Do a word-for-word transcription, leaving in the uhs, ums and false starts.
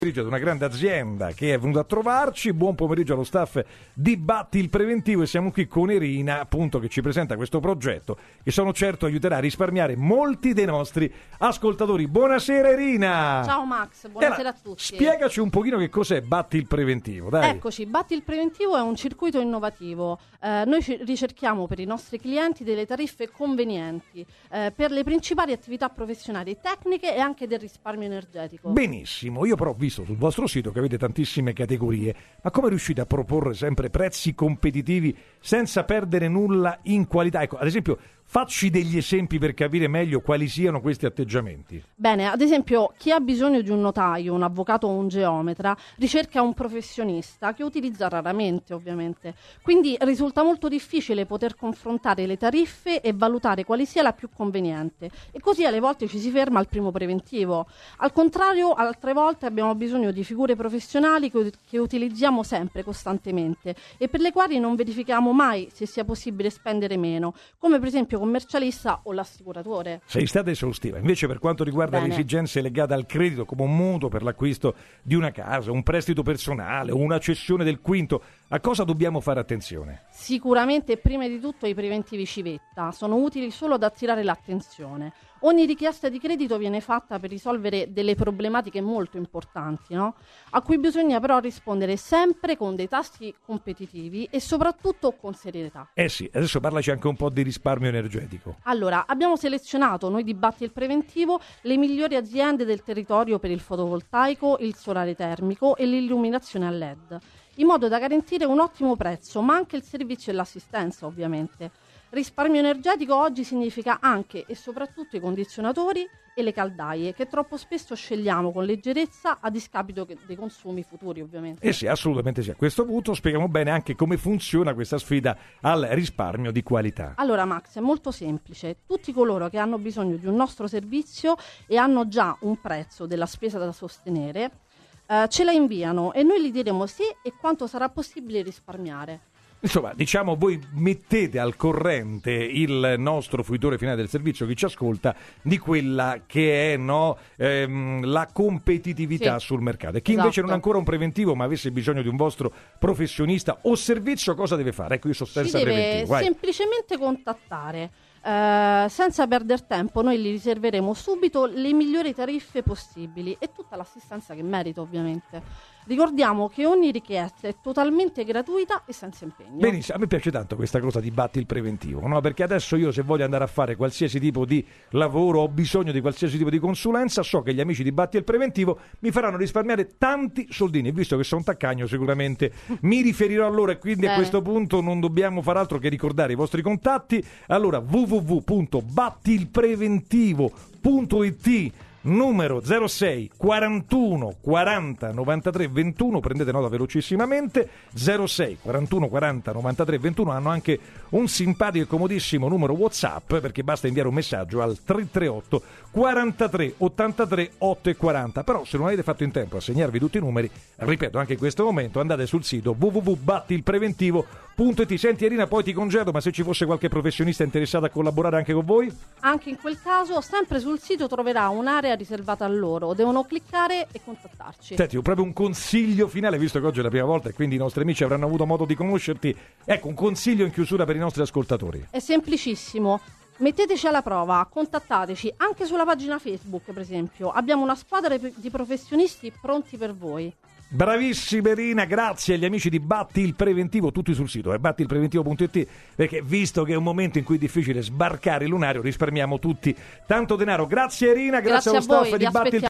Ad una grande azienda che è venuta a trovarci. Buon pomeriggio allo staff di Batti il Preventivo, e siamo qui con Irina, appunto, che ci presenta questo progetto che sono certo aiuterà a risparmiare molti dei nostri ascoltatori. Buonasera Irina. Ciao Max, buonasera a tutti. Spiegaci un pochino che cos'è Batti il Preventivo, dai. Eccoci, Batti il Preventivo è un circuito innovativo. Eh, noi ci ricerchiamo per i nostri clienti delle tariffe convenienti eh, per le principali attività professionali, tecniche e anche del risparmio energetico. Benissimo, io però ho visto sul vostro sito che avete tantissime categorie, ma come riuscite a proporre sempre prezzi competitivi senza perdere nulla in qualità? Ecco, ad esempio, facci degli esempi per capire meglio quali siano questi atteggiamenti. Bene, ad esempio, chi ha bisogno di un notaio, un avvocato o un geometra ricerca un professionista che utilizza raramente, ovviamente. Quindi risulta molto difficile poter confrontare le tariffe e valutare quale sia la più conveniente. E così alle volte ci si ferma al primo preventivo. Al contrario, altre volte abbiamo bisogno di figure professionali che, che utilizziamo sempre, costantemente, e per le quali non verifichiamo mai se sia possibile spendere meno, come per esempio commercialista o l'assicuratore. Sei stata esaustiva. Invece, per quanto riguarda Bene. le esigenze legate al credito, come un mutuo per l'acquisto di una casa, un prestito personale o una cessione del quinto, a cosa dobbiamo fare attenzione? Sicuramente, prima di tutto, i preventivi civetta sono utili solo ad attirare l'attenzione. Ogni richiesta di credito viene fatta per risolvere delle problematiche molto importanti, no? A cui bisogna però rispondere sempre con dei tassi competitivi e soprattutto con serietà. Eh sì, adesso parlaci anche un po' di risparmio energetico. Allora, abbiamo selezionato, noi di Batti il Preventivo, le migliori aziende del territorio per il fotovoltaico, il solare termico e l'illuminazione a L E D, in modo da garantire un ottimo prezzo, ma anche il servizio e l'assistenza, ovviamente. Risparmio energetico oggi significa anche e soprattutto i condizionatori e le caldaie, che troppo spesso scegliamo con leggerezza a discapito dei consumi futuri, ovviamente. Eh sì, assolutamente sì. A questo punto spieghiamo bene anche come funziona questa sfida al risparmio di qualità. Allora Max, è molto semplice. Tutti coloro che hanno bisogno di un nostro servizio e hanno già un prezzo della spesa da sostenere, eh, ce la inviano e noi gli diremo sì e quanto sarà possibile risparmiare. Insomma, diciamo, voi mettete al corrente il nostro fruitore finale del servizio, chi ci ascolta, di quella che è no, ehm, la competitività sì. sul mercato. E chi esatto. invece non ha ancora un preventivo ma avesse bisogno di un vostro professionista o servizio, cosa deve fare? Ecco, io sono senza ci deve preventivo. Vai. semplicemente contattare. Uh, senza perdere tempo, noi gli riserveremo subito le migliori tariffe possibili e tutta l'assistenza che merita, ovviamente. Ricordiamo che ogni richiesta è totalmente gratuita e senza impegno. Benissimo, a me piace tanto questa cosa di Batti il Preventivo, no? Perché adesso io, se voglio andare a fare qualsiasi tipo di lavoro, ho bisogno di qualsiasi tipo di consulenza, so che gli amici di Batti il Preventivo mi faranno risparmiare tanti soldini, e visto che sono taccagno sicuramente mi riferirò a loro, e quindi Bene. a questo punto non dobbiamo far altro che ricordare i vostri contatti. Allora, w w w punto batti il preventivo punto i t, numero zero sei quarantuno quaranta novantatré ventuno, prendete nota velocissimamente, zero sei quarantuno quaranta novantatré ventuno. Hanno anche un simpatico e comodissimo numero WhatsApp, perché basta inviare un messaggio al tre tre otto quarantatré ottantatré ottocentoquaranta. Però se non avete fatto in tempo a segnarvi tutti i numeri, ripeto, anche in questo momento andate sul sito w w w punto batti il preventivo punto i t. Senti Irina, poi ti congedo, ma se ci fosse qualche professionista interessato a collaborare anche con voi? Anche in quel caso, sempre sul sito troverà un'area riservata a loro, devono cliccare e contattarci. Senti, ho proprio un consiglio finale, visto che oggi è la prima volta e quindi i nostri amici avranno avuto modo di conoscerti. Ecco, un consiglio in chiusura per i nostri ascoltatori. È semplicissimo. Metteteci alla prova, contattateci anche sulla pagina Facebook, per esempio. Abbiamo una squadra di professionisti pronti per voi. Bravissima Irina, grazie agli amici di Batti il Preventivo, tutti sul sito, eh, batti il preventivo punto i t, perché visto che è un momento in cui è difficile sbarcare il lunario, risparmiamo tutti tanto denaro. Grazie Irina, grazie, grazie allo staff di Batti il